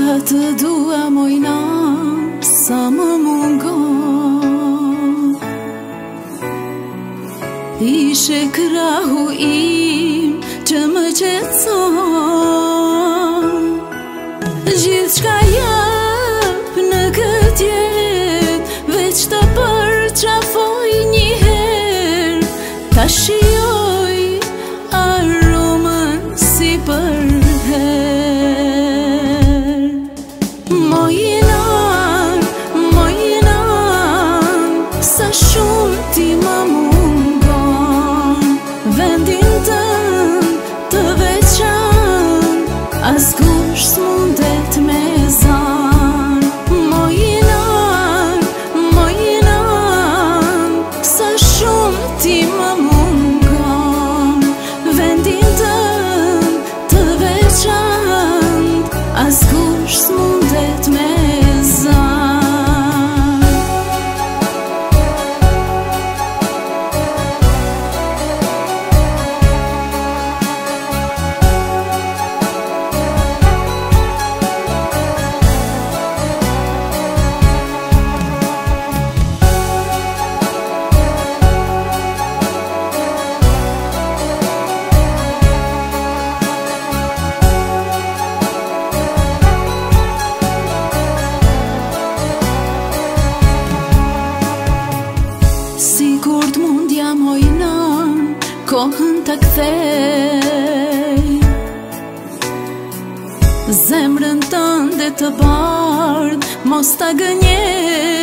Sa të dua mojna, sa më mungon. Ishe krahu im që më qetson. Gjithçka jep në këtë jetë, veç të përqafoj njëherë. Ta shioj aromën si për herë. Mojnan, sa shumë ti më mungon. Vendin tënd të veçantë, askush s'mundet me zan. Mojnan, sa shumë ti më mungon. Vendin tënd të veçantë, askush s'mundet me zan. Sikur t'mundja mojna, kohën të kthej. Zemrën tënde të bardh, mos ta gënjej.